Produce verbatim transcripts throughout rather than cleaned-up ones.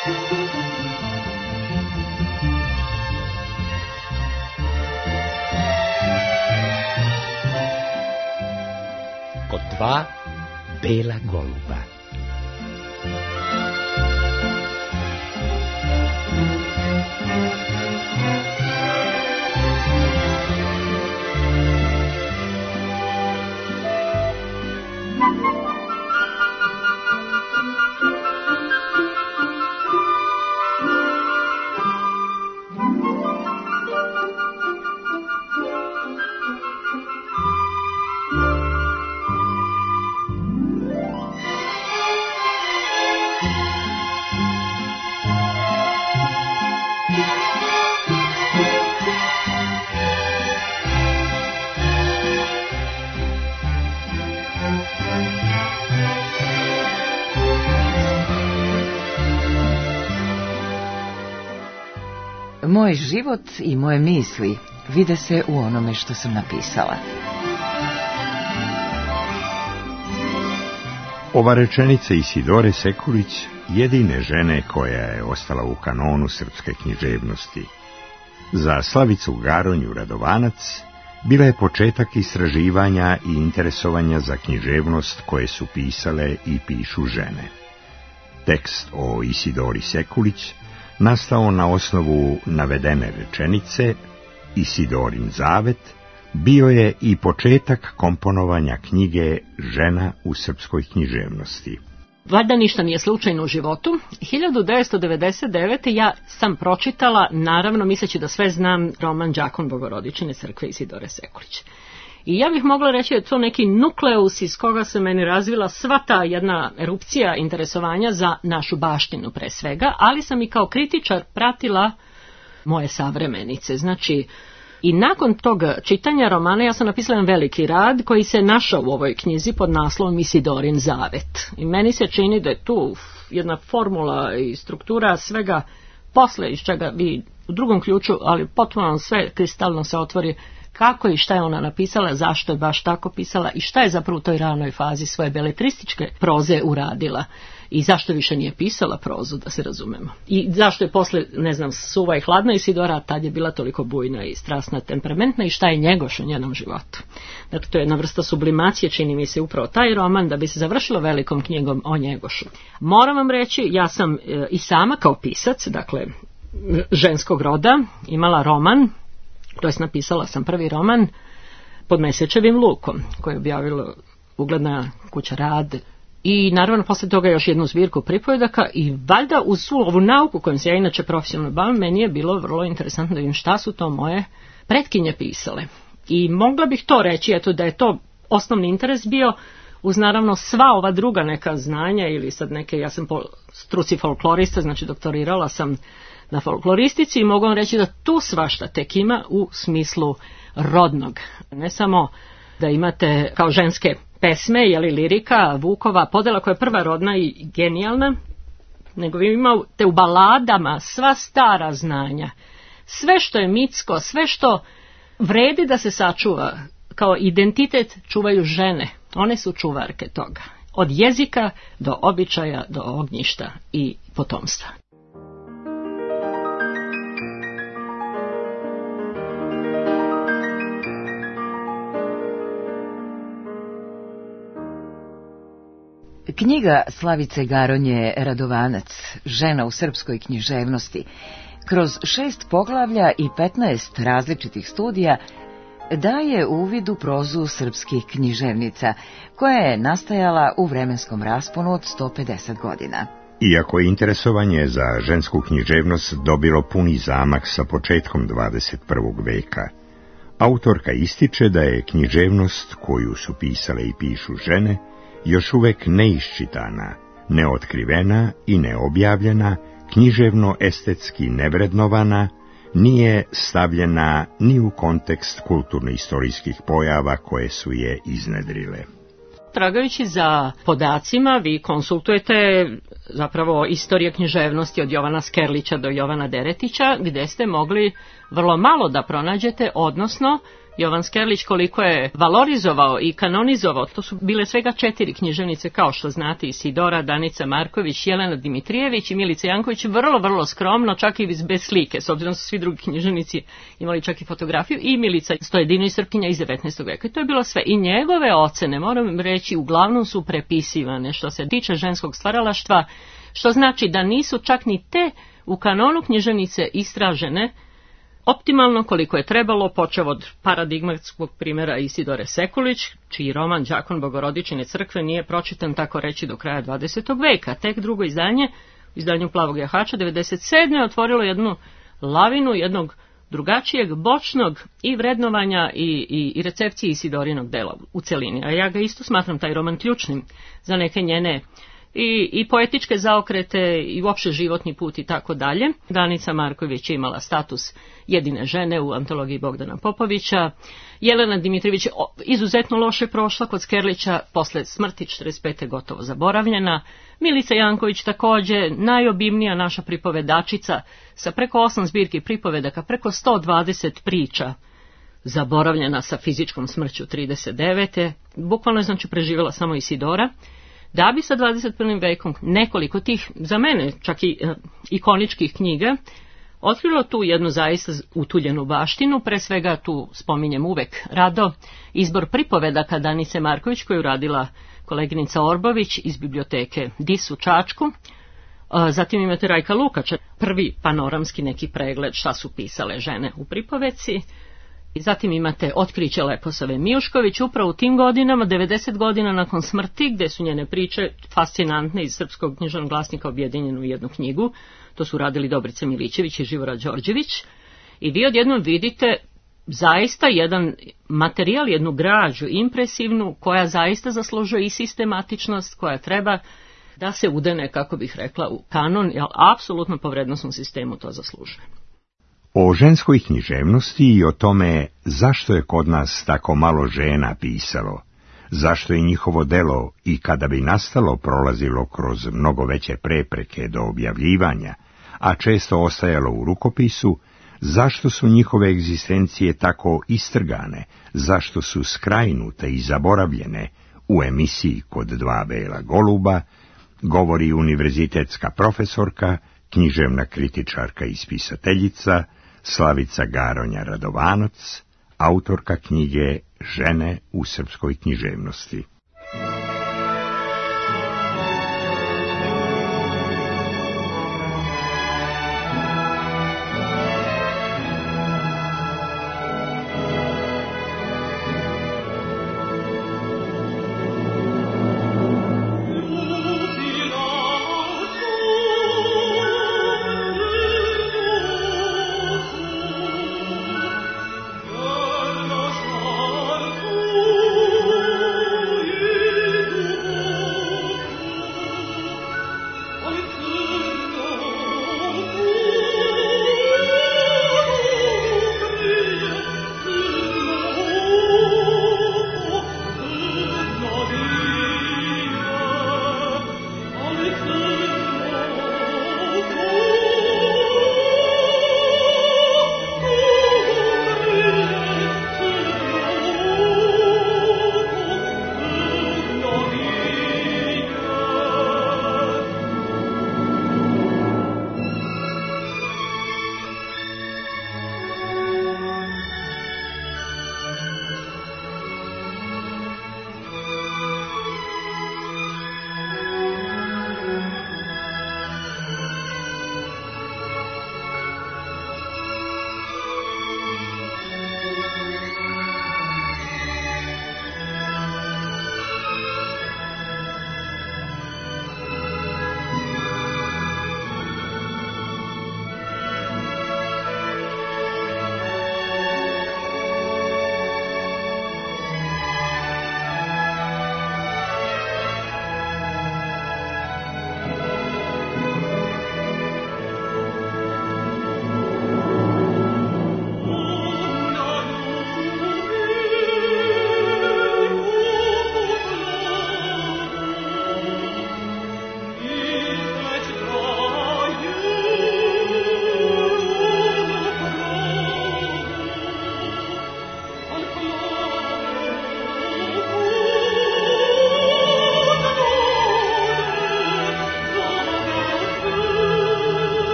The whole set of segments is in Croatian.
Kod dva bela goluba. Moj život i moje misli vide se u onome što sam napisala. Ova rečenica Isidore Sekulić, jedine žene koja je ostala u kanonu srpske književnosti. Za Slavicu Garonju Radovanac bila je početak istraživanja i interesovanja za književnost koje su pisale i pišu žene. Tekst o Isidori Sekulić nastao na osnovu navedene rečenice, Isidorin zavet, bio je i početak komponovanja knjige Žena u srpskoj književnosti. Valjda ništa nije slučajno u životu. hiljadu devetsto devedeset devete. ja sam pročitala, naravno misleći da sve znam, roman Đakon Bogorodičine crkve Isidore Sekulić. I ja bih mogla reći da je to neki nukleus iz koga se meni razvila sva ta jedna erupcija interesovanja za našu baštinu pre svega, ali sam i kao kritičar pratila moje savremenice. Znači, i nakon tog čitanja romana ja sam napisala jedan veliki rad koji se našao u ovoj knjizi pod naslovom Isidorin zavet. I meni se čini da je tu jedna formula i struktura svega posle iz čega vi u drugom ključu, ali potpuno sve kristalno se otvori kako i šta je ona napisala, zašto je baš tako pisala i šta je zapravo u toj ranoj fazi svoje beletrističke proze uradila i zašto više nije pisala prozu, da se razumemo. I zašto je posle, ne znam, suva i hladna Isidora, tad je bila toliko bujna i strasna, temperamentna i šta je Njegoš u njenom životu. Dakle, to je jedna vrsta sublimacije, čini mi se upravo taj roman, da bi se završilo velikom knjigom o Njegošu. Moram vam reći, ja sam e, i sama kao pisac, dakle, ženskog roda, imala roman, to jest napisala sam prvi roman pod Mesečevim lukom, koji je objavila ugledna kuća Rad. I naravno posle toga još jednu zbirku pripovedaka i valjda uz svu ovu nauku kojom se ja inače profesionalno bavim, meni je bilo vrlo interesantno da vidim šta su to moje pretkinje pisale. I mogla bih to reći, eto, da je to osnovni interes bio, uz naravno sva ova druga neka znanja ili sad neke, ja sam po struci folklorista, znači doktorirala sam na folkloristici i mogu vam reći da tu svašta tek ima u smislu rodnog. Ne samo da imate kao ženske pesme, jeli lirika, Vukova, podela koja je prva rodna i genijalna, nego vi imate u baladama sva stara znanja. Sve što je mitsko, sve što vredi da se sačuva, kao identitet čuvaju žene. One su čuvarke toga. Od jezika do običaja, do ognjišta i potomstva. Knjiga Slavice Garonje Radovanac, Žena u srpskoj književnosti, kroz šest poglavlja i petnaest različitih studija, daje uvid u prozu srpskih književnica, koja je nastajala u vremenskom rasponu od sto pedeset godina. Iako je interesovanje za žensku književnost dobilo puni zamah sa početkom dvadeset prvog veka, autorka ističe da je književnost koju su pisale i pišu žene još uvek neiščitana, neotkrivena i neobjavljena, književno-estetski nevrednovana, nije stavljena ni u kontekst kulturno-istorijskih pojava koje su je iznedrile. Tragajući za podacima, vi konsultujete zapravo istorije književnosti od Jovana Skerlića do Jovana Deretića, gde ste mogli vrlo malo da pronađete, odnosno Jovan Skerlić koliko je valorizovao i kanonizovao, to su bile svega četiri književnice, kao što znate, Isidora, Danica Marković, Jelena Dimitrijević i Milica Janković, vrlo, vrlo skromno, čak i bez slike, s obzirom su svi drugi književnici imali čak i fotografiju, i Milica Stojedinović Srpkinja iz devetnaestog veka. I to je bilo sve. I njegove ocene, moram reći, uglavnom su prepisivane što se tiče ženskog stvaralaštva, što znači da nisu čak ni te u kanonu književnice istražene optimalno koliko je trebalo, počev od paradigmatskog primjera Isidore Sekulić, čiji roman Đakon Bogorodičine crkve nije pročitan tako reći do kraja dvadesetog veka. Tek drugo izdanje, izdanju Plavog jahača, devedeset sedme otvorilo jednu lavinu jednog drugačijeg, bočnog i vrednovanja i, i, i recepcije Isidorinog dela u celini. A ja ga isto smatram taj roman ključnim za neke njene I, i poetičke zaokrete i uopšte životni put i tako dalje. Danica Marković je imala status jedine žene u antologiji Bogdana Popovića. Jelena Dimitrijević je izuzetno loše prošla kod Skerlića, posle smrti četrdeset pete gotovo zaboravljena. Milica Janković također najobimnija naša pripovedačica sa preko osam zbirki pripovedaka, preko sto dvadeset priča, zaboravljena sa fizičkom smrću trideset devete Bukvalno je znači preživjela samo Isidora. Da bi sa dvadeset prvim vekom nekoliko tih, za mene čak i e, ikoničkih knjiga, otkrilo tu jednu zaista utuljenu baštinu. Pre svega tu spominjem uvek rado izbor pripovedaka Danice Marković, koju radila koleginica Orbović iz biblioteke Dis u Čačku. E, zatim imate Rajka Lukača, prvi panoramski neki pregled šta su pisale žene u pripovedci. I zatim imate Otkriće Leposave Mijušković, upravo u tim godinama, devedeset godina nakon smrti, gde su njene priče fascinantne iz Srpskog književnog glasnika objedinjene u jednu knjigu. To su radili Dobrica Milićević i Živora Đorđević. I vi odjednom vidite zaista jedan materijal, jednu građu impresivnu, koja zaista zaslužuje i sistematičnost, koja treba da se udene, kako bih rekla, u kanon, jer apsolutno po vrednosnom sistemu to zaslužuje. O ženskoj književnosti i o tome zašto je kod nas tako malo žena pisalo, zašto je njihovo delo i kada bi nastalo prolazilo kroz mnogo veće prepreke do objavljivanja, a često ostajalo u rukopisu, zašto su njihove egzistencije tako istrgane, zašto su skrajnute i zaboravljene, u emisiji Kod dva bela goluba govori univerzitetska profesorka, književna kritičarka i spisateljica Slavica Garonja Radovanac, autorka knjige Žene u srpskoj književnosti.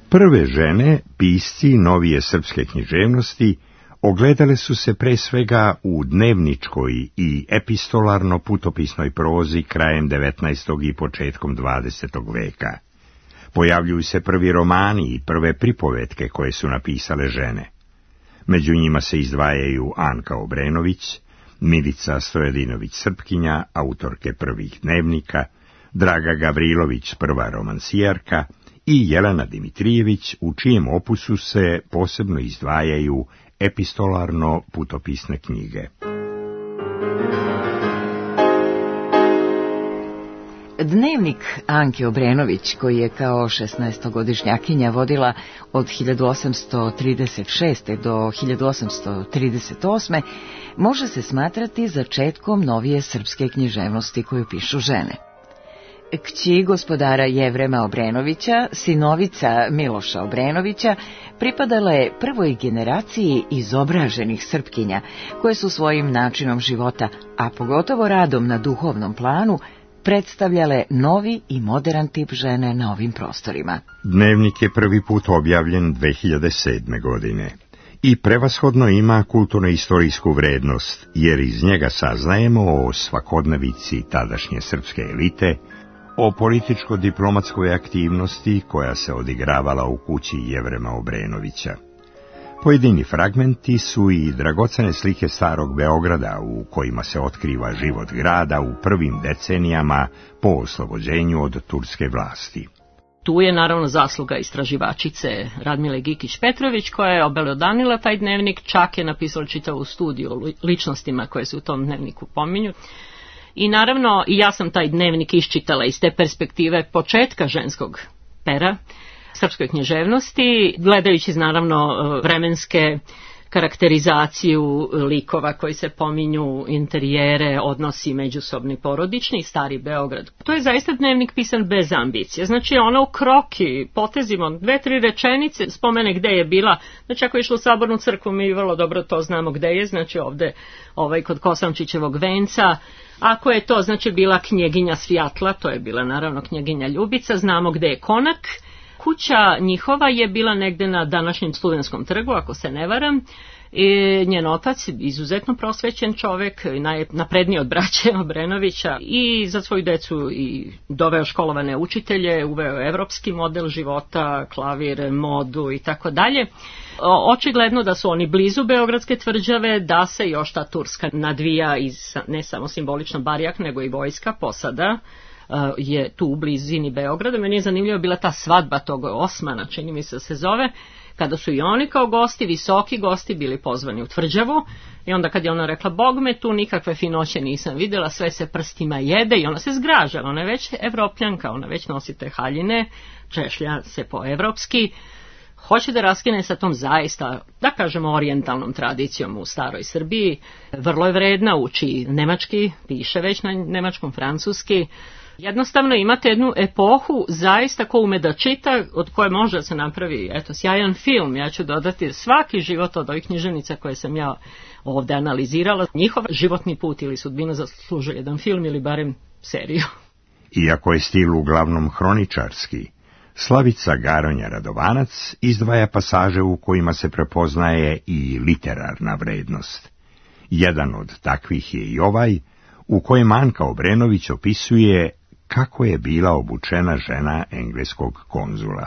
Prve žene, pisci novije srpske književnosti, ogledale su se pre svega u dnevničkoj i epistolarno-putopisnoj prozi krajem devetnaestog i početkom dvadesetog veka. Pojavljuju se prvi romani i prve pripovetke koje su napisale žene. Među njima se izdvajaju Anka Obrenović, Milica Stojadinović-Srpkinja, autorke prvih dnevnika, Draga Gavrilović, prva romansijarka, i Jelena Dimitrijević, u čijem opusu se posebno izdvajaju epistolarno-putopisne knjige. Dnevnik Anke Obrenović, koji je kao šesnaestogodišnjakinja vodila od hiljadu osamsto trideset šeste. do hiljadu osamsto trideset osme. može se smatrati začetkom novije srpske književnosti koju pišu žene. Kći gospodara Jevrema Obrenovića, sinovica Miloša Obrenovića, pripadala je prvoj generaciji izobraženih Srpkinja, koje su svojim načinom života, a pogotovo radom na duhovnom planu, predstavljale novi i modern tip žene na ovim prostorima. Dnevnik je prvi put objavljen dve hiljade sedme. godine i prevashodno ima kulturno-istorijsku vrednost, jer iz njega saznajemo o svakodnevici tadašnje srpske elite, o političko-diplomatskoj aktivnosti koja se odigravala u kući Jevrema Obrenovića. Pojedini fragmenti su i dragocene slike starog Beograda u kojima se otkriva život grada u prvim decenijama po oslobođenju od turske vlasti. Tu je naravno zasluga istraživačice Radmile Gikić-Petrović, koja je obelodanila taj dnevnik, čak je napisala čitavu studiju o ličnostima koje se u tom dnevniku pominju. I naravno, i ja sam taj dnevnik iščitala iz te perspektive početka ženskog pera srpskoj književnosti, gledajući naravno vremenske karakterizaciju likova koji se pominju, interijere, odnosi međusobni, porodični, stari Beograd. To je zaista dnevnik pisan bez ambicije. Znači ona u kroki, potezimo dve, tri rečenice, spomene gde je bila. Znači ako je išla u Sabornu crkvu, mi vrlo dobro to znamo gde je, znači ovde ovaj, kod Kosamčićevog venca. Ako je to znači bila knjeginja Svjatla, to je bila naravno knjeginja Ljubica, znamo gde je konak. Kuća njihova je bila negde na današnjem Studenskom trgu, ako se ne varam. I njen otac, izuzetno prosvećen čovek, napredniji od braće Obrenovića, i za svoju decu i doveo školovane učitelje, uveo evropski model života, klavir, modu i tako dalje. Očigledno da su oni blizu Beogradske tvrđave, da se još ta Turska nadvija iz ne samo simbolično barjak, nego i vojska, posada je tu u blizini Beograda. Meni je zanimljivo bila ta svadba tog Osmana, čini mi se se zove, kada su i oni kao gosti, visoki gosti, bili pozvani u tvrđavu, i onda kad je ona rekla, Bog me, tu nikakve finoće nisam vidjela, sve se prstima jede, i ona se zgražala, ona je već evropljanka, ona već nosi te haljine, češlja se po evropski, hoće da raskine sa tom zaista, da kažemo, orijentalnom tradicijom u staroj Srbiji. Vrlo je vredna, uči nemački, piše već na nemačkom, francuski. Jednostavno imate jednu epohu zaista ko ume da čita, od koje može da se napravi eto, sjajan film. Ja ću dodati svaki život od ovih književnica koje sam ja ovdje analizirala. Njihov životni put ili sudbina zaslužuje jedan film ili barem seriju. Iako je stil uglavnom hroničarski, Slavica Garonja Radovanac izdvaja pasaže u kojima se prepoznaje i literarna vrednost. Jedan od takvih je i ovaj, u kojem Anka Obrenović opisuje kako je bila obučena žena engleskog konzula.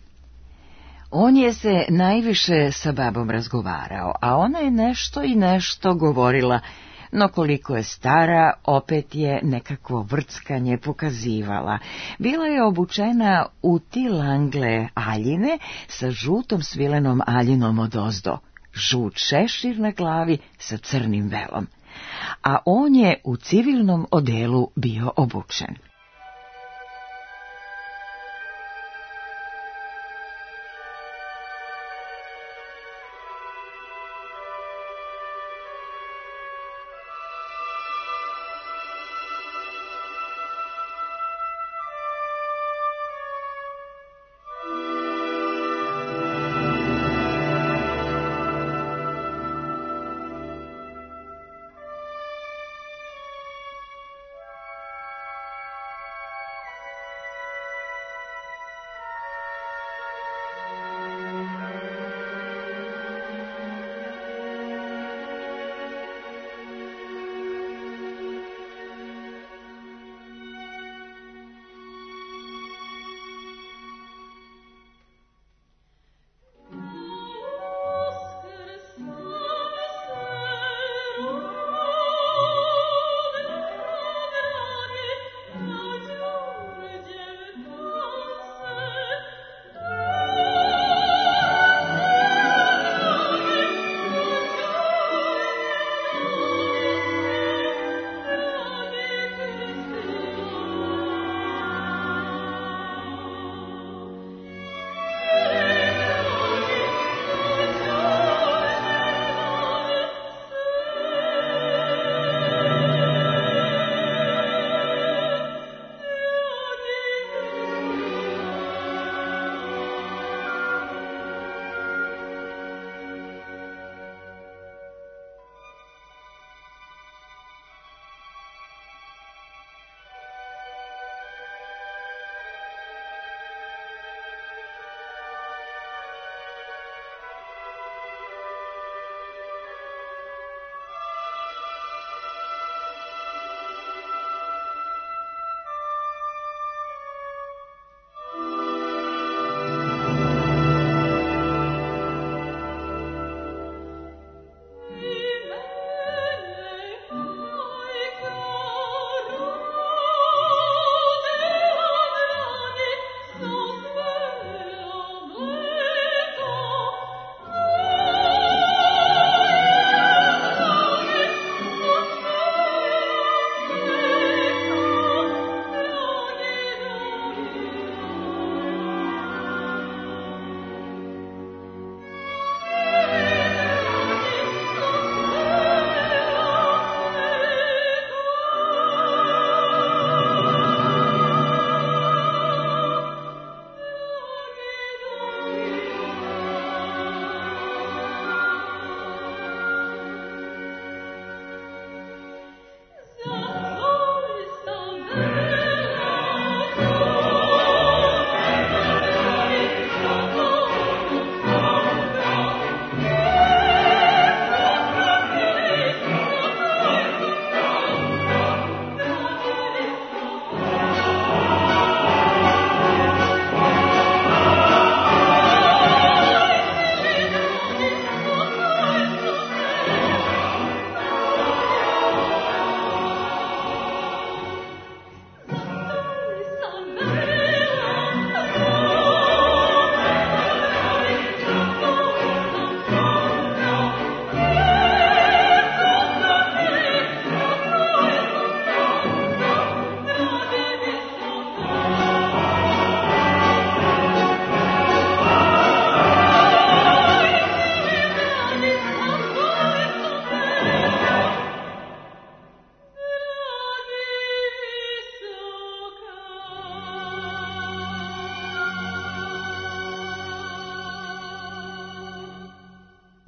On je se najviše sa babom razgovarao, a ona je nešto i nešto govorila, no koliko je stara, opet je nekakvo vrckanje pokazivala. Bila je obučena u tilangle aljine sa žutom svilenom aljinom odozdo, žut šešir na glavi sa crnim velom, a on je u civilnom odelu bio obučen.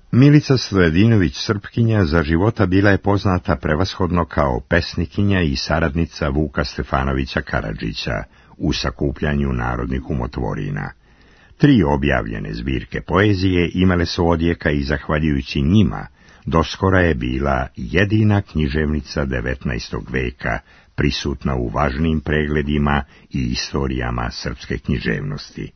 Milica Stojadinović Srpkinja za života bila je poznata prevashodno kao pesnikinja i saradnica Vuka Stefanovića Karadžića u sakupljanju narodnih umotvorina. Tri objavljene zbirke poezije imale su odjeka i zahvaljujući njima doskora je bila jedina književnica devetnaestog veka prisutna u važnim pregledima i istorijama srpske književnosti.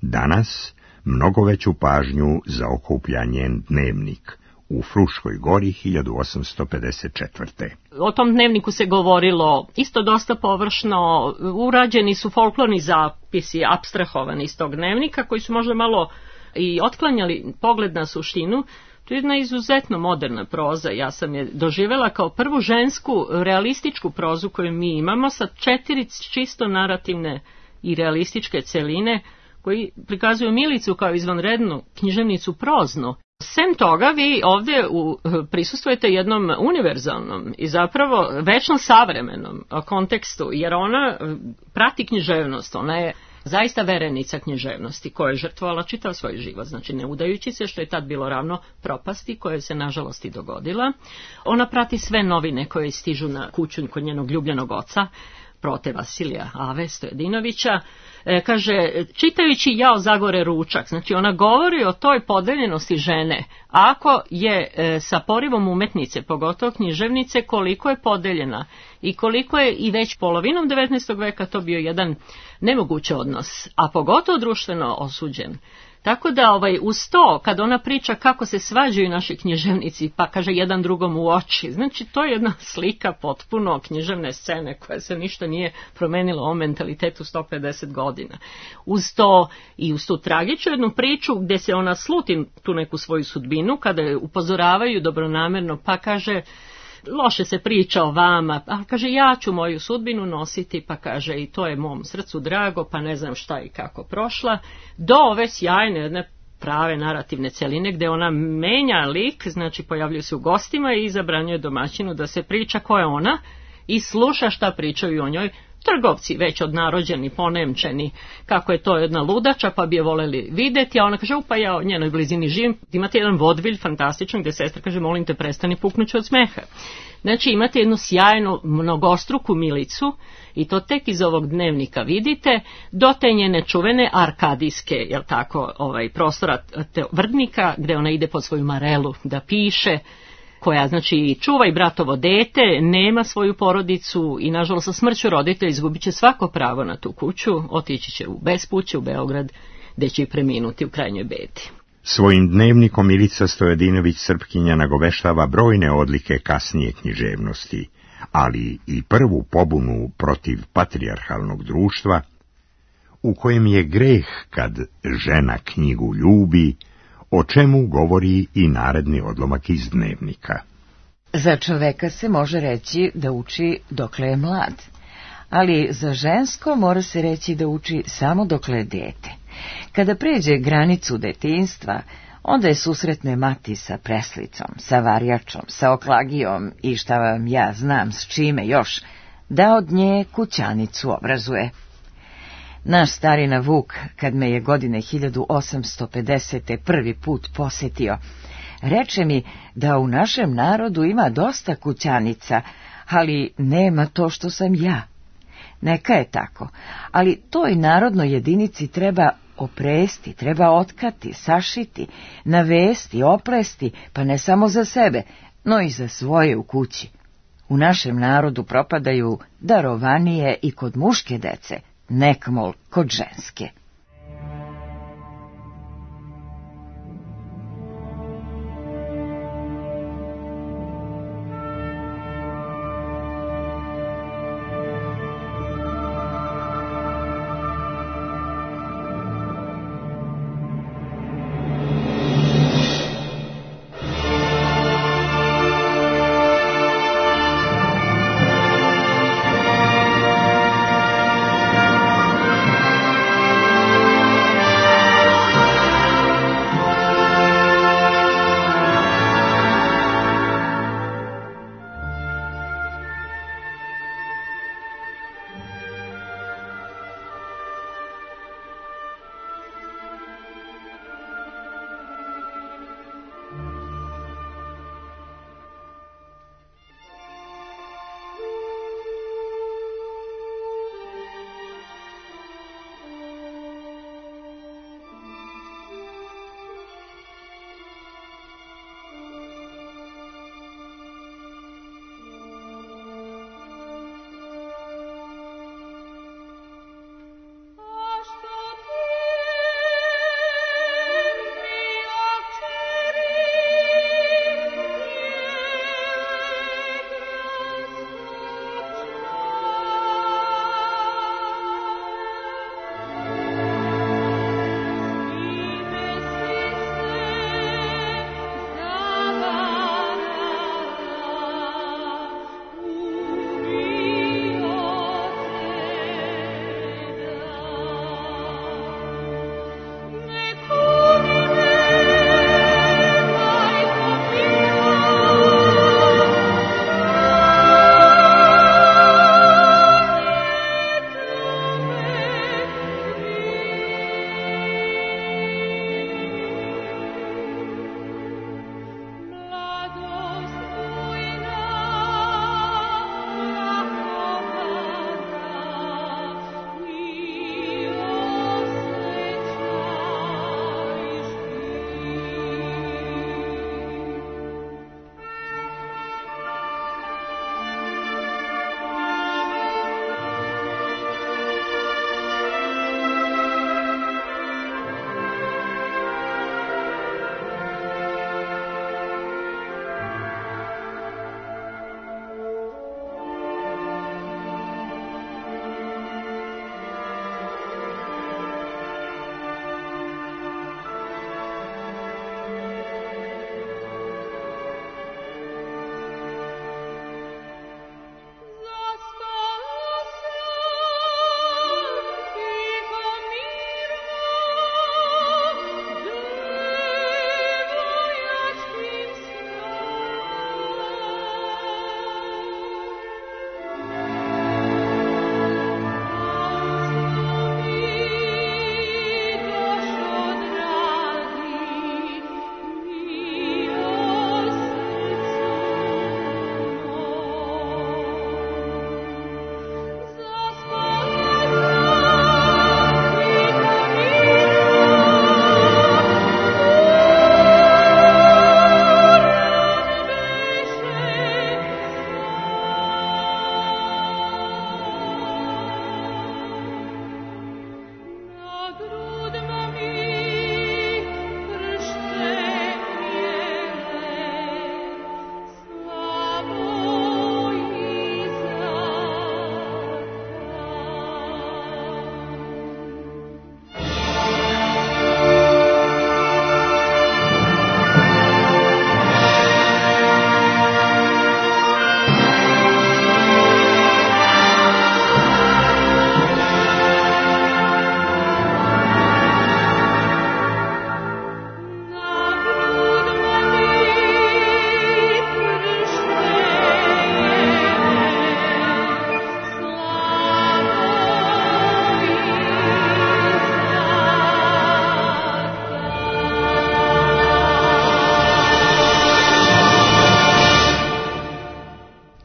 Danas mnogo veću pažnju zaokuplja njen dnevnik u Fruškoj gori hiljadu osamsto pedeset četvrte. O tom dnevniku se govorilo isto dosta površno, urađeni su folklorni zapisi, apstrahovani iz tog dnevnika, koji su možda malo i otklanjali pogled na suštinu. To je jedna izuzetno moderna proza, ja sam je doživjela kao prvu žensku realističku prozu koju mi imamo, sa četiri čisto narativne i realističke celine, koji prikazuju Milicu kao izvanrednu književnicu prozno. Sem toga, vi ovdje u, prisustvujete jednom univerzalnom i zapravo večno savremenom kontekstu, jer ona prati književnost, ona je zaista verenica književnosti koja je žrtvovala čitav svoj život, znači ne udajući se, što je tad bilo ravno propasti koje se nažalost i dogodila. Ona prati sve novine koje stižu na kuću kod njenog ljubljenog oca, prote Vasilija Ave Stojadinovića. E, kaže, čitajući Jao Zagore ručak, znači ona govori o toj podeljenosti žene, ako je e, sa porivom umetnice, pogotovo književnice, koliko je podeljena i koliko je i već polovinom devetnaestog veka to bio jedan nemoguć odnos, a pogotovo društveno osuđen. Tako da ovaj, uz to, kad ona priča kako se svađaju naši književnici, pa kaže jedan drugom u oči, znači to je jedna slika potpuno književne scene koja se ništa nije promenila o mentalitetu sto pedeset godina. Uz to i uz tu tragičnu jednu priču gdje se ona sluti tu neku svoju sudbinu, kada je upozoravaju dobronamerno, pa kaže, loše se priča o vama, a kaže, ja ću moju sudbinu nositi, pa kaže, i to je mom srcu drago, pa ne znam šta i kako prošla, do ove sjajne jedne prave narativne celine gdje ona menja lik, znači pojavljuje se u gostima i zabranjuje domaćinu da se priča ko je ona i sluša šta pričaju o njoj trgovci, već odnarođeni, ponemčeni, kako je to jedna ludača, pa bi je voleli vidjeti, a ona kaže, upa, ja o njenoj blizini živim. Imate jedan vodvilj fantastičan gdje sestra kaže, molim te, prestani, puknuću od smeha. Znači imate jednu sjajnu mnogostruku Milicu i to tek iz ovog dnevnika vidite, do te njene čuvene arkadijske, jel tako, ovaj prostora te Vrdnika, gdje ona ide pod svoju marelu da piše, koja znači čuva i bratovo dete, nema svoju porodicu i nažalost sa smrću roditelja izgubit će svako pravo na tu kuću, otići će u bespuće u Beograd, gdje će i preminuti u krajnjoj bedi. Svojim dnevnikom Milica Stojadinović Srpkinja nagoveštava brojne odlike kasnije književnosti, ali i prvu pobunu protiv patrijarhalnog društva, u kojem je greh kad žena knjigu ljubi, o čemu govori i naredni odlomak iz dnevnika. Za čoveka se može reći da uči dokle je mlad, ali za žensko mora se reći da uči samo dokle je dete. Kada pređe granicu detinjstva, onda je susretne mati sa preslicom, sa varjačom, sa oklagijom i šta vam ja znam s čime još, da od nje kućanicu obrazuje. Naš starina Vuk, kad me je godine hiljadu osamsto pedesete prvi put posjetio, reče mi da u našem narodu ima dosta kućanica, ali nema to što sam ja. Neka je tako, ali toj narodnoj jedinici treba opresti, treba otkati, sašiti, navesti, oplesti, pa ne samo za sebe, no i za svoje u kući. U našem narodu propadaju darovanije i kod muške dece, nekmol kod ženske.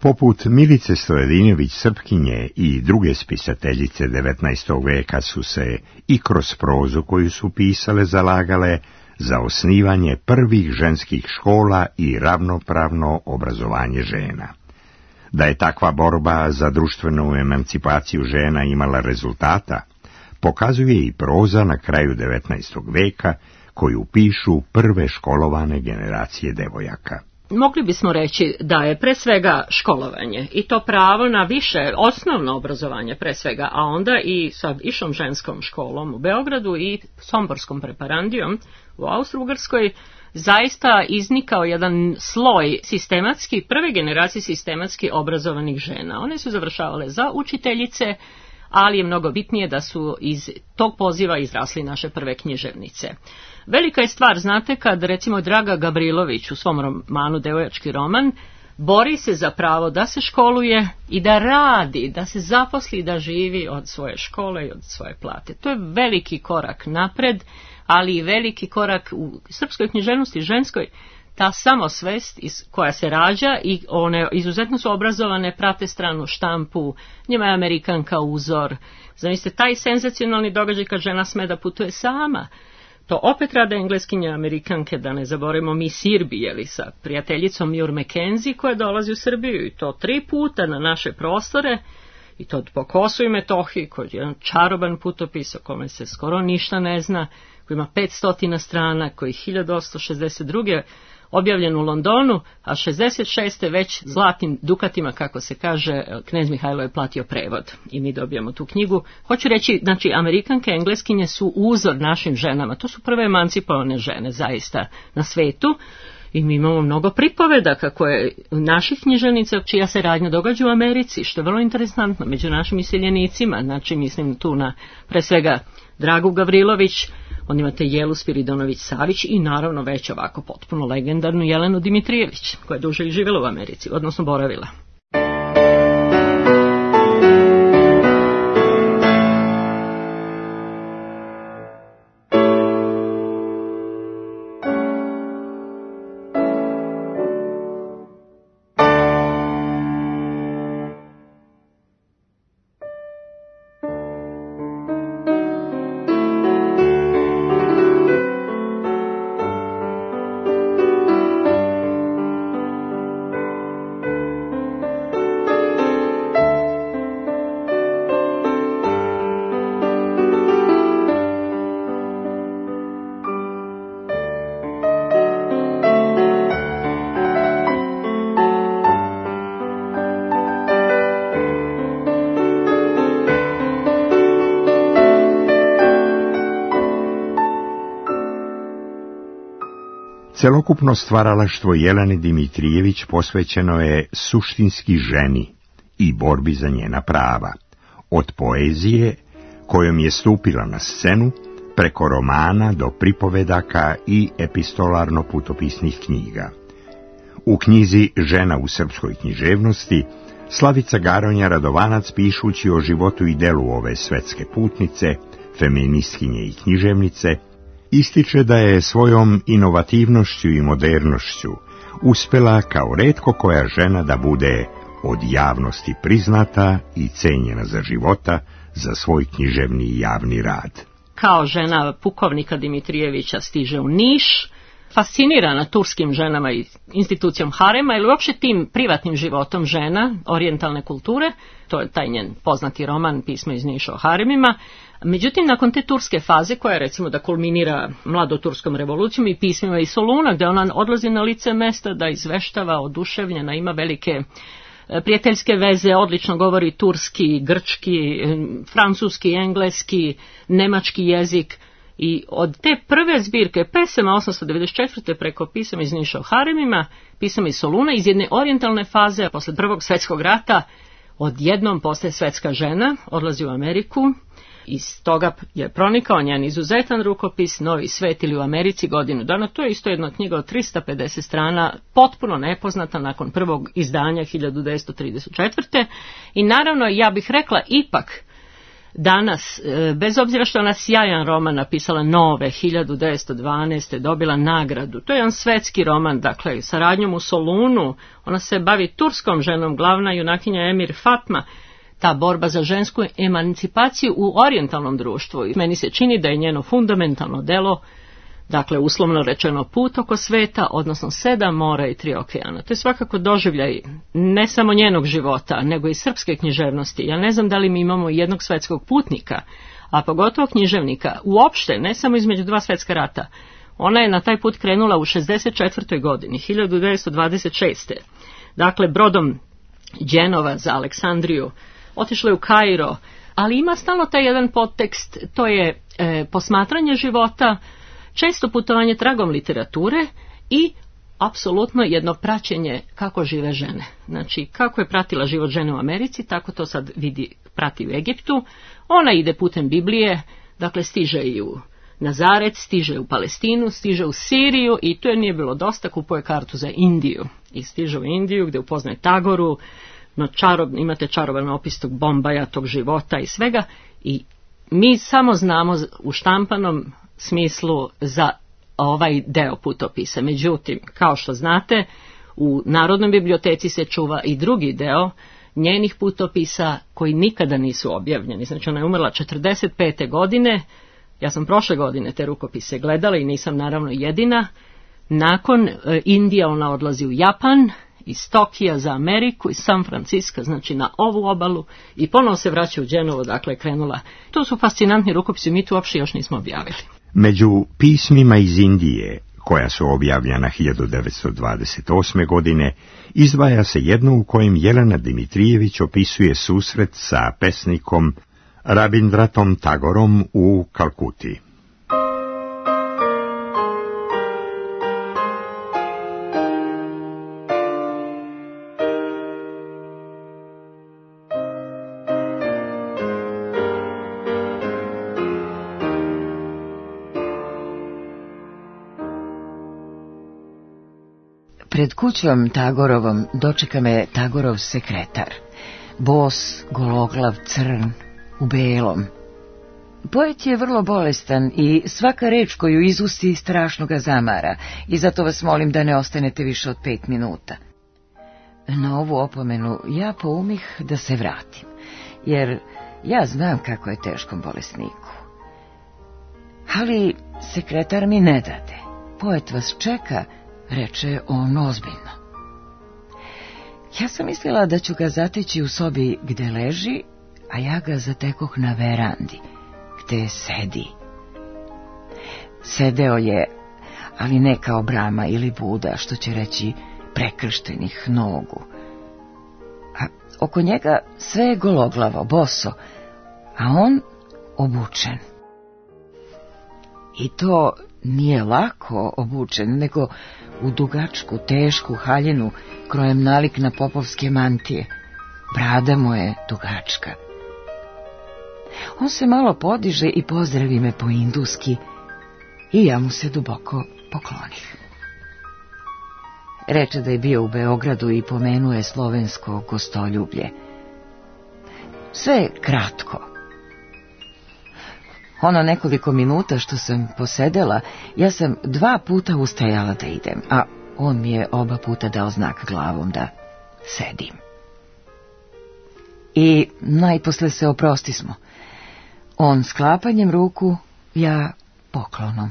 Poput Milice Stojadinović Srpkinje i druge spisateljice devetnaestog veka su se i kroz prozu koju su pisale zalagale za osnivanje prvih ženskih škola i ravnopravno obrazovanje žena. Da je takva borba za društvenu emancipaciju žena imala rezultata, pokazuje i proza na kraju devetnaestog veka koju pišu prve školovane generacije devojaka. Mogli bismo reći da je pre svega školovanje i to pravo na više osnovno obrazovanje pre svega, a onda i sa višom ženskom školom u Beogradu i somborskom preparandijom u Austro-Ugarskoj zaista iznikao jedan sloj sistematski, prve generacije sistematski obrazovanih žena. One su završavale za učiteljice, ali je mnogo bitnije da su iz tog poziva izrasli naše prve književnice. Velika je stvar, znate, kad recimo Draga Gavrilović u svom romanu Devojački roman bori se za pravo da se školuje i da radi, da se zaposli, da živi od svoje škole i od svoje plate. To je veliki korak napred, ali i veliki korak u srpskoj književnosti ženskoj. Ta samosvest koja se rađa i one izuzetno su obrazovane, prate stranu štampu, njima je Amerikanka uzor. Zamislite, taj senzacionalni događaj kad žena sme da putuje sama. To opet rade Engleskinje Amerikanke, da ne zaboravimo mi Sirbi, jeli, sa prijateljicom Mure Mackenzie koja dolazi u Srbiju i to tri puta na naše prostore, i to po Kosovu i Metohiji, koji je jedan čaroban putopis o kome se skoro ništa ne zna, koji ima petsto strana, koji je hiljadu osamsto šezdeset druge objavljen u Londonu, a šezdeset šeste već zlatnim dukatima, kako se kaže, knez Mihajlo je platio prevod i mi dobijamo tu knjigu. Hoću reći, znači, Amerikanke, Engleskinje su uzor našim ženama. To su prve emancipovane žene, zaista, na svetu. I mi imamo mnogo pripoveda kako je naših književnica čija se radnja događa u Americi, što je vrlo interesantno među našim iseljenicima. Znači, mislim tu na, pre svega, Dragu Gavrilović, onda imate Jelu Spiridonović-Savić i naravno već ovako potpuno legendarnu Jelenu Dimitrijević, koja je duže i živjela u Americi, odnosno boravila. Celokupno stvaralaštvo Jelene Dimitrijević posvećeno je suštinski ženi i borbi za njena prava, od poezije kojom je stupila na scenu, preko romana do pripovedaka i epistolarno-putopisnih knjiga. U knjizi Žena u srpskoj književnosti Slavica Garonja Radovanac, pišući o životu i delu ove svetske putnice, feministkinje i književnice, ističe da je svojom inovativnošću i modernošću uspela kao retko koja žena da bude od javnosti priznata i cenjena za života, za svoj književni i javni rad. Kao žena pukovnika Dimitrijevića stiže u Niš, fascinirana turskim ženama i institucijom harema ili uopće tim privatnim životom žena orijentalne kulture, to je taj njen poznati roman Pismo iz Niša o haremima. Međutim, nakon te turske faze, koja recimo da kulminira mladoturskom revolucijom i pismima iz Soluna, gde ona odlazi na lice mesta da izveštava, oduševljena, ima velike prijateljske veze, odlično govori turski, grčki, francuski, engleski, nemački jezik. I od te prve zbirke pesama osamsto devedeset četvrte preko Pisama iz Niša o haremima, Pisama iz Soluna, iz jedne orijentalne faze, a posle Prvog svjetskog rata, odjednom postaje svetska žena, odlazi u Ameriku. Iz toga je pronikao njen izuzetan rukopis Novi svet ili u Americi godinu dana. To je isto jedna knjiga od trista pedeset strana, potpuno nepoznata nakon prvog izdanja hiljadu devetsto trideset četvrte. I naravno, ja bih rekla ipak danas, bez obzira što je ona sjajan roman napisala nove, hiljadu devetsto dvanaeste. dobila nagradu. To je jedan svetski roman, dakle, saradnjom u Solunu. Ona se bavi turskom ženom, glavna junakinja Emir Fatma. Ta borba za žensku emancipaciju u orijentalnom društvu. Meni se čini da je njeno fundamentalno delo, dakle, uslovno rečeno, Put oko sveta, odnosno Sedam mora i tri okeana. To je svakako doživljaj ne samo njenog života, nego i srpske književnosti. Ja ne znam da li mi imamo jednog svetskog putnika, a pogotovo književnika, uopšte, ne samo između dva svetska rata. Ona je na taj put krenula u šezdeset četvrtoj godini, hiljadu devetsto dvadeset šeste. Dakle, brodom Đenova za Aleksandriju, otišla je u Kairo, ali ima stalno taj jedan podtekst, to je e, posmatranje života, često putovanje tragom literature i apsolutno jedno praćenje kako žive žene. Znači, kako je pratila život žene u Americi, tako to sad vidi, prati u Egiptu. Ona ide putem Biblije, dakle stiže i u Nazaret, stiže u Palestinu, stiže u Siriju i to je nije bilo dosta, kupuje kartu za Indiju. I stiže u Indiju gdje upoznaje Tagoru, no čarob, imate čaroban opis tog Bombaja, tog života i svega. I mi samo znamo u štampanom smislu za ovaj deo putopisa. Međutim, kao što znate, u Narodnoj biblioteci se čuva i drugi deo njenih putopisa koji nikada nisu objavljeni. Znači, ona je umrla četrdeset pete godine, ja sam prošle godine te rukopise gledala i nisam naravno jedina. Nakon e, Indija ona odlazi u Japan, iz Tokija za Ameriku, iz San Francisco, znači na ovu obalu, i ponovo se vraća u Đenovo, dakle je krenula. To su fascinantni rukopisi, mi tu uopšte još nismo objavili. Među pismima iz Indije, koja su objavljena hiljadu devetsto dvadeset osme. godine, izdvaja se jedno u kojem Jelena Dimitrijević opisuje susret sa pesnikom Rabindratom Tagorom u Kalkuti. Pred kućom Tagorovom dočeka me Tagorov sekretar, bos, gologlav, crn, u belom. Poet je vrlo bolestan i svaka reč koju izusti strašno ga zamara i zato vas molim da ne ostanete više od pet minuta. Na ovu opomenu ja poumih da se vratim, jer ja znam kako je teškom bolesniku. Ali sekretar mi ne dade, poet vas čeka, reče on ozbiljno. Ja sam mislila da ću ga zateći u sobi gde leži, a ja ga zatekoh na verandi, gde sedi. Sedeo je, ali ne kao Brama ili Buda, što će reći prekrštenih nogu. A oko njega sve je gologlavo, boso, a on obučen. I to nije lako obučen, nego u dugačku, tešku haljinu, krojem nalik na popovske mantije. Brada mu je dugačka. On se malo podiže i pozdravi me po induski i ja mu se duboko poklonih. Reče da je bio u Beogradu i pomenuje slovensko gostoljublje. Sve kratko. Ono nekoliko minuta što sam posedela, ja sam dva puta ustajala da idem, a on mi je oba puta dao znak glavom da sedim. I najposle se oprostismo. On sklapanjem ruku, ja poklonom.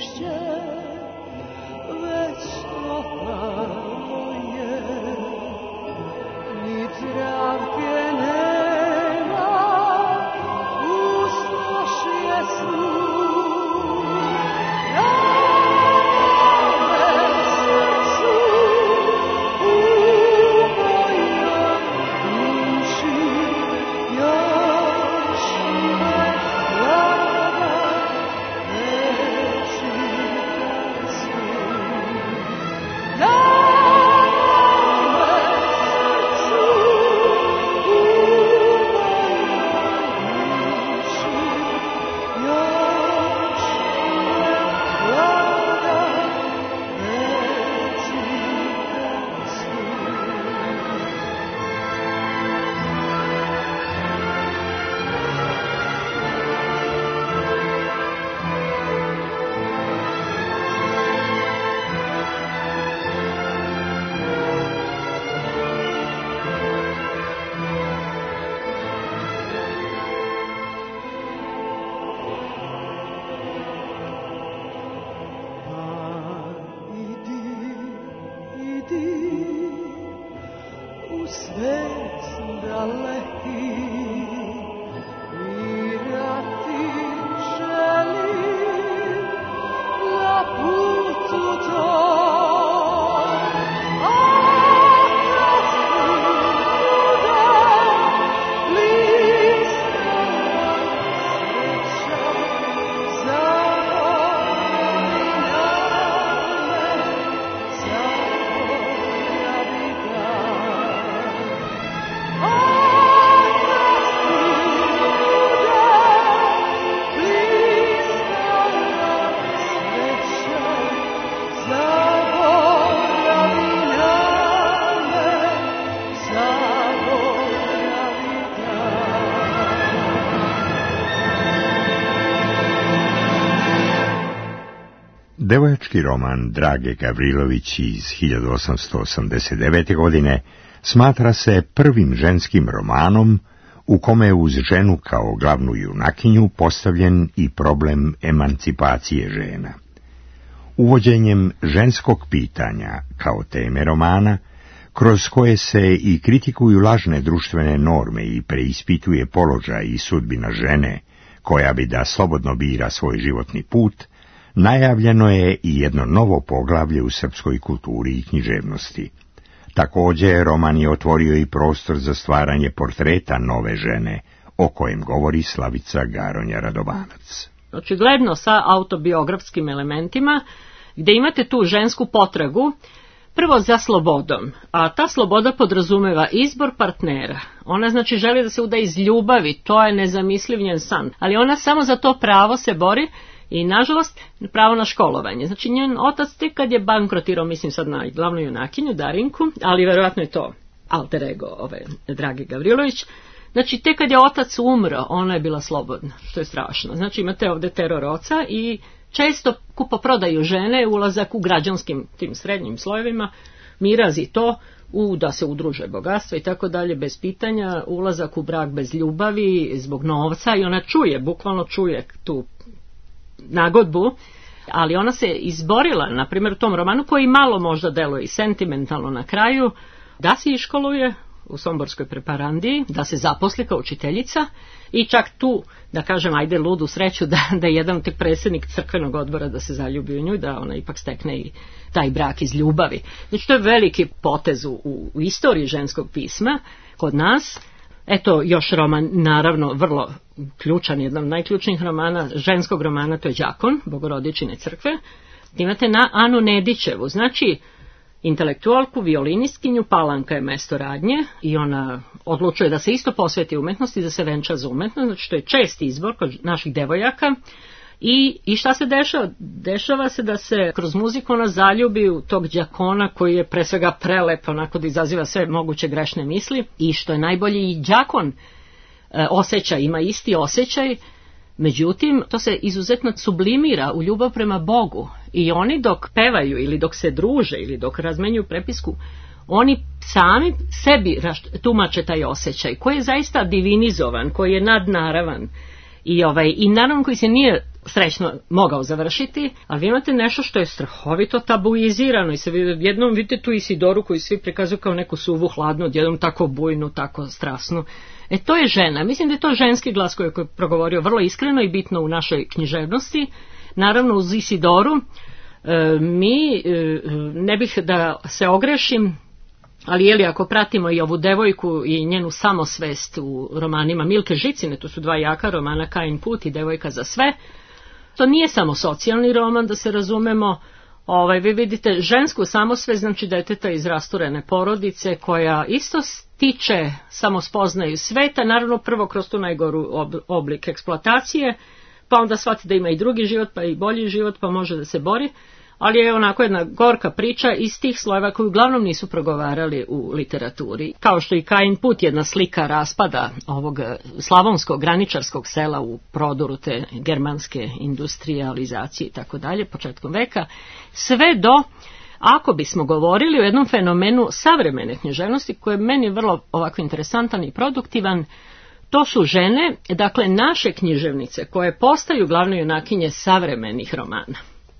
Devojački roman Drage Gavrilović iz hiljadu osamsto osamdeset devete. godine smatra se prvim ženskim romanom u kome je uz ženu kao glavnu junakinju postavljen i problem emancipacije žena. Uvođenjem ženskog pitanja kao teme romana, kroz koje se i kritikuju lažne društvene norme i preispituje položaj i sudbina žene, koja bi da slobodno bira svoj životni put, najavljeno je i jedno novo poglavlje u srpskoj kulturi i književnosti. Također, roman je otvorio i prostor za stvaranje portreta nove žene, o kojem govori Slavica Garonja Radovanac. Očigledno sa autobiografskim elementima, gdje imate tu žensku potragu, prvo za slobodom, a ta sloboda podrazumeva izbor partnera. Ona znači želi da se uda iz ljubavi, to je nezamisliv njen san, ali ona samo za to pravo se bori i, nažalost, pravo na školovanje. Znači, njen otac tek kad je bankrotirao, mislim sad na glavnu junakinju, Darinku, ali vjerojatno je to alter ego ove Drage Gavrilović. Znači, tek kad je otac umro, ona je bila slobodna, što je strašno. Znači, imate ovdje teror oca i često kupoprodaju žene, ulazak u građanskim tim srednjim slojevima, mirazi to, u da se udruže bogatstva i tako dalje, bez pitanja, ulazak u brak bez ljubavi, zbog novca, i ona čuje, bukvalno čuje tu nagodbu, ali ona se izborila, na primjer u tom romanu, koji malo možda deluje i sentimentalno na kraju, da se iškoluje u somborskoj preparandiji, da se zaposli kao učiteljica i čak tu, da kažem, ajde ludu sreću da, da je jedan tek predsjednik crkvenog odbora da se zaljubi u nju, da ona ipak stekne i taj brak iz ljubavi. Znači, to je veliki potez u, u istoriji ženskog pisma kod nas. Eto, još roman, naravno, vrlo ključan, jedan od najključnijih romana, ženskog romana, to je Đakon, Bogorodičine crkve. Imate na Anu Nedićevu, znači intelektualku, violinistkinju, Palanka je mesto radnje i ona odlučuje da se isto posveti umetnosti, da se venča za umetnost, znači to je čest izbor kod naših devojaka. I, i šta se dešava? Dešava se da se kroz muziku ona zaljubi u tog đakona koji je pre svega prelep, onako da izaziva sve moguće grešne misli, i što je najbolje, i đakon e, osjeća, ima isti osjećaj, međutim to se izuzetno sublimira u ljubav prema Bogu i oni dok pevaju ili dok se druže ili dok razmenjuju prepisku, oni sami sebi tumače taj osjećaj koji je zaista divinizovan, koji je nadnaravan. I, ovaj, i naravno koji se nije srećno mogao završiti, ali vi imate nešto što je strahovito tabuizirano i se jednom vidite tu Isidoru koju svi prikazuju kao neku suvu, hladnu, odjednom tako bujnu, tako strasnu. E to je žena. Mislim da je to ženski glas koji je progovorio vrlo iskreno i bitno u našoj književnosti. Naravno uz Isidoru e, mi, e, ne bih da se ogrešim, ali je li ako pratimo i ovu devojku i njenu samosvest u romanima Milke Žicine, to su dva jaka romana, Kain put i Devojka za sve, to nije samo socijalni roman, da se razumemo. Ovaj, vi vidite žensku samosvest, znači deteta iz rasturene porodice koja isto stiče samospoznaju sveta, naravno prvo kroz tu najgoru ob, oblik eksploatacije, pa onda shvati da ima i drugi život, pa i bolji život, pa može da se bori, ali je onako jedna gorka priča iz tih slojeva koji uglavnom nisu progovarali u literaturi. Kao što i Kain put, jedna slika raspada ovog slavonskog graničarskog sela u prodoru te germanske industrializacije i tako dalje, početkom veka, sve do, ako bismo govorili o jednom fenomenu savremene književnosti, koji je meni vrlo ovako interesantan i produktivan, to su žene, dakle naše književnice, koje postaju glavne junakinje savremenih romana.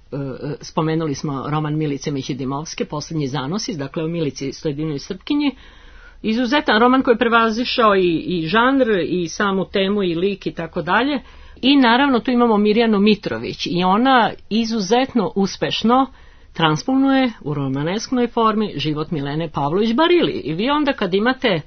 Spomenuli smo roman Milice Mihidimovske, Posljednji zanosi, dakle o Milici Stojedinoj Srpkinji. Izuzetan roman koji je prevazišao i, i žanr, i samu temu, i lik, i tako dalje. I naravno tu imamo Mirjanu Mitrović i ona izuzetno uspešno transponuje u romanesknoj formi život Milene Pavlović Barili. I vi onda kad imate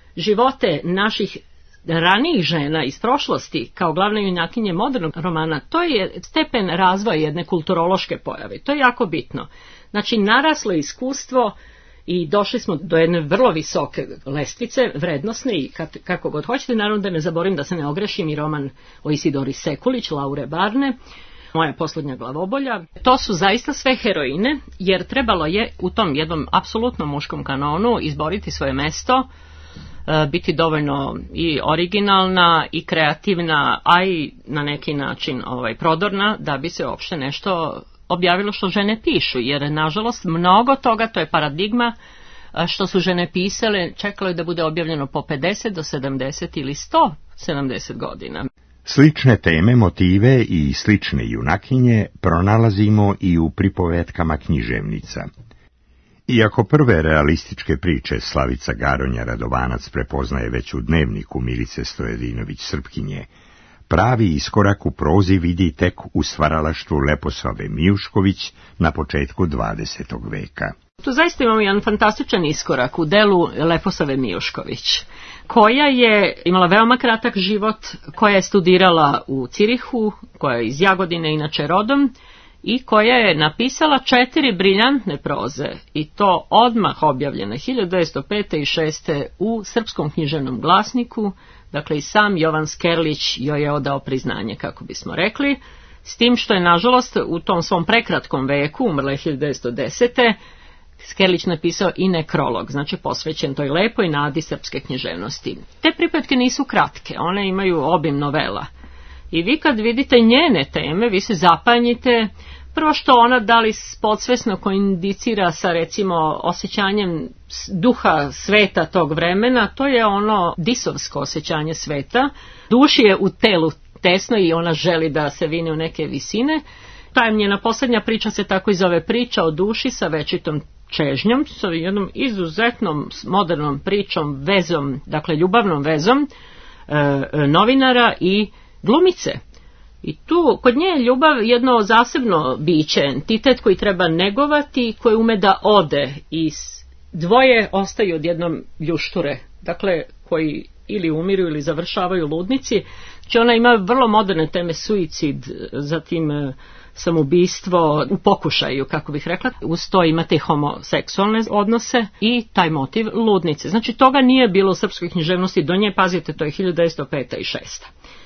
živote naših ranijih žena iz prošlosti kao glavne junakinje modernog romana, to je stepen razvoja jedne kulturološke pojave. To je jako bitno. Znači, naraslo iskustvo i došli smo do jedne vrlo visoke lestvice, vrednosne i kako god hoćete. Naravno da ne zaborim da se ne ogrešim i roman o Isidori Sekulić, Laure Barne, Moja posljednja glavobolja. To su zaista sve heroine, jer trebalo je u tom jednom apsolutno muškom kanonu izboriti svoje mesto, biti dovoljno i originalna i kreativna, a i na neki način ovaj, prodorna, da bi se uopšte nešto objavilo što žene pišu, jer nažalost mnogo toga, to je paradigma, što su žene pisale, čekalo je da bude objavljeno po pedeset do sedamdeset ili sto sedamdeset godina. Slične teme, motive i slične junakinje pronalazimo i u pripovetkama književnica. Iako prve realističke priče Slavica Garonja Radovanac prepoznaje već u dnevniku Milice Stojedinović Srpkinje, pravi iskorak u prozi vidi tek u stvaralaštvu Leposave Mijušković na početku dvadesetog veka. Tu zaista imamo jedan fantastičan iskorak u delu Leposave Mijušković, koja je imala veoma kratak život, koja je studirala u Cirihu, koja je iz Jagodine inače rodom, i koja je napisala četiri briljantne proze, i to odmah objavljene hiljadu devetsto pete i šeste u Srpskom književnom glasniku, dakle i sam Jovan Skerlić joj je odao priznanje, kako bismo rekli, s tim što je nažalost u tom svom prekratkom veku, umrla je hiljadu devetsto desete. Skerlić napisao i nekrolog, znači posvećen toj lepoj nadi srpske književnosti. Te pripovetke nisu kratke, one imaju obim novela. I vi kad vidite njene teme, vi se zapanjite, prvo što ona da li podsvesno koindicira sa recimo osjećanjem duha sveta tog vremena, to je ono disovsko osjećanje sveta. Duši je u telu tesno i ona želi da se vine u neke visine. Ta njena posljednja priča se tako i zove Priča o duši sa večitom čežnjom, sa jednom izuzetnom modernom pričom, vezom, dakle ljubavnom vezom e, novinara i glumice. I tu kod nje je ljubav jedno zasebno biće, entitet koji treba negovati, koji ume da ode, i dvoje ostaju odjednom ljušture, dakle koji ili umiru ili završavaju ludnici. Znači ona ima vrlo moderne teme, suicid, zatim samoubistvo u pokušaju, kako bih rekla. Uz to imate homoseksualne odnose i taj motiv ludnice. Znači toga nije bilo u srpskoj književnosti do nje, pazite, to je hiljadu devetsto peta i šesta.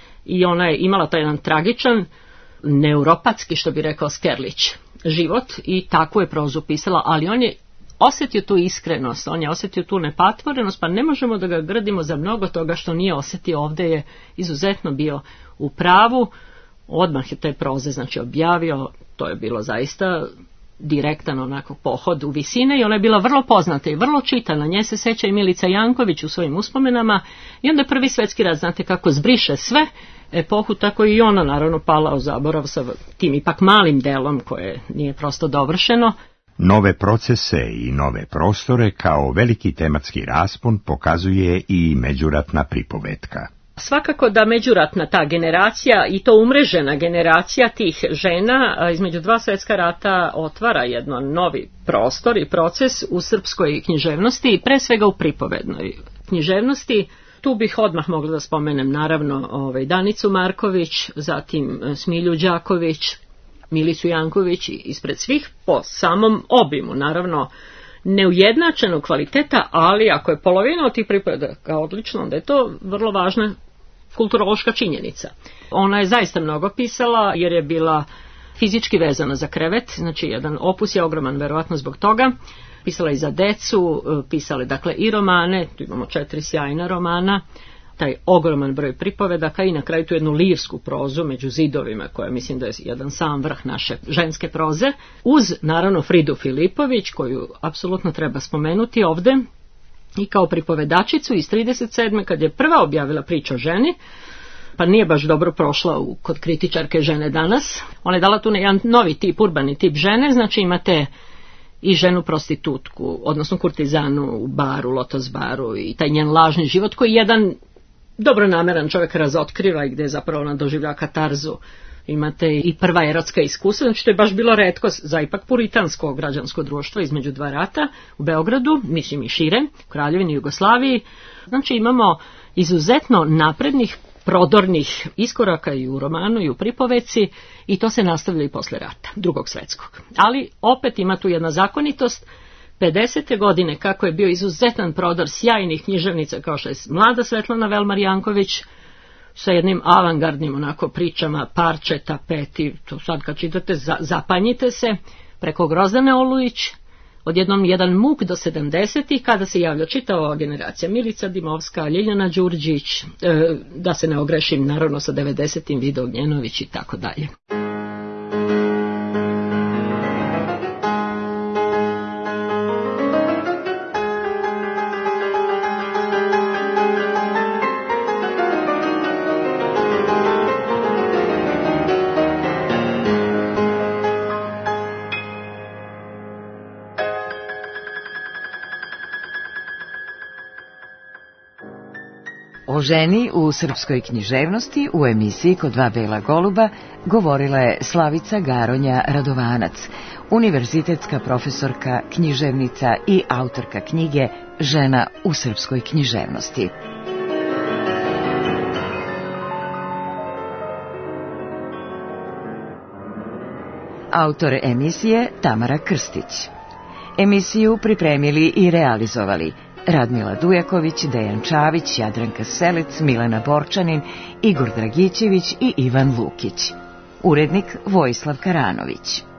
I ona je imala taj jedan tragičan, neuropatski, što bi rekao Skerlić, život i takvu je prozu pisala, ali on je osjetio tu iskrenost, on je osjetio tu nepatvorenost, pa ne možemo da ga grdimo za mnogo toga što nije osjetio. Ovdje je izuzetno bio u pravu, odmah je te proze znači objavio, to je bilo zaista direktan onako pohod u visine i ona je bila vrlo poznata i vrlo čitana. Nje se seća i Milica Janković u svojim uspomenama i onda Prvi svjetski rat, znate kako zbriše sve, epohu, tako i ona naravno pala u zaborav sa tim ipak malim delom koje nije prosto dovršeno. Nove procese i nove prostore kao veliki tematski raspon pokazuje i međuratna pripovetka. Svakako da međuratna ta generacija i to umrežena generacija tih žena između dva svjetska rata otvara jedan novi prostor i proces u srpskoj književnosti i pre svega u pripovednoj književnosti. Tu bih odmah mogla da spomenem naravno ovaj, Danicu Marković, zatim Smilju Đaković, Milicu Janković i ispred svih po samom obimu, naravno neujednačenog kvaliteta, ali ako je polovina od tih pripovedaka odlično, onda je to vrlo važna kulturološka činjenica. Ona je zaista mnogo pisala jer je bila fizički vezana za krevet, znači jedan opus je ogroman verovatno zbog toga. Pisala i za decu, pisala dakle i romane, tu imamo četiri sjajna romana, taj ogroman broj pripovedaka i na kraju tu jednu lirsku prozu među zidovima, koja mislim da je jedan sam vrh naše ženske proze, uz naravno Fridu Filipović, koju apsolutno treba spomenuti ovde, i kao pripovedačicu iz trideset sedme kad je prva objavila Priču o ženi, pa nije baš dobro prošla u, kod kritičarke Žene danas. Ona je dala tu jedan novi tip, urbani tip žene, znači imate i ženu prostitutku, odnosno kurtizanu u baru, Lotos baru i taj njen lažni život koji jedan dobronameran čovjek razotkriva i gdje zapravo ona doživlja katarzu. Imate i prva erotska iskustva, znači to je baš bilo retko za ipak puritansko građansko društvo između dva rata u Beogradu, mislim i šire, u Kraljevini Jugoslaviji. Znači imamo izuzetno naprednih, prodornih iskoraka i u romanu i u pripoveci i to se nastavlja i posle rata, drugog svjetskog. Ali opet ima tu jedna zakonitost. pedesete godine kako je bio izuzetan prodor sjajnih književnica kao što je mlada Svetlana Velmar Janković sa jednim avangardnim onako pričama, parče, tapeti, to sad kad čitate zapanjite se, preko Grozdane Olujić, odjednom jedan muk do sedamdesetih kada se javlja čitava generacija, Milica Dimovska, Ljiljana Đurđić, e, da se ne ogrešim naravno sa devedesetim Vido Ognjenović i tako dalje. O ženi u srpskoj književnosti u emisiji Kod dva bela goluba govorila je Slavica Garonja Radovanac, univerzitetska profesorka, književnica i autorka knjige Žena u srpskoj književnosti. Autor emisije Tamara Krstić. Emisiju pripremili i realizovali Radmila Dujaković, Dejan Čavić, Jadranka Selec, Milena Borčanin, Igor Dragićević i Ivan Lukić. Urednik Vojislav Karanović.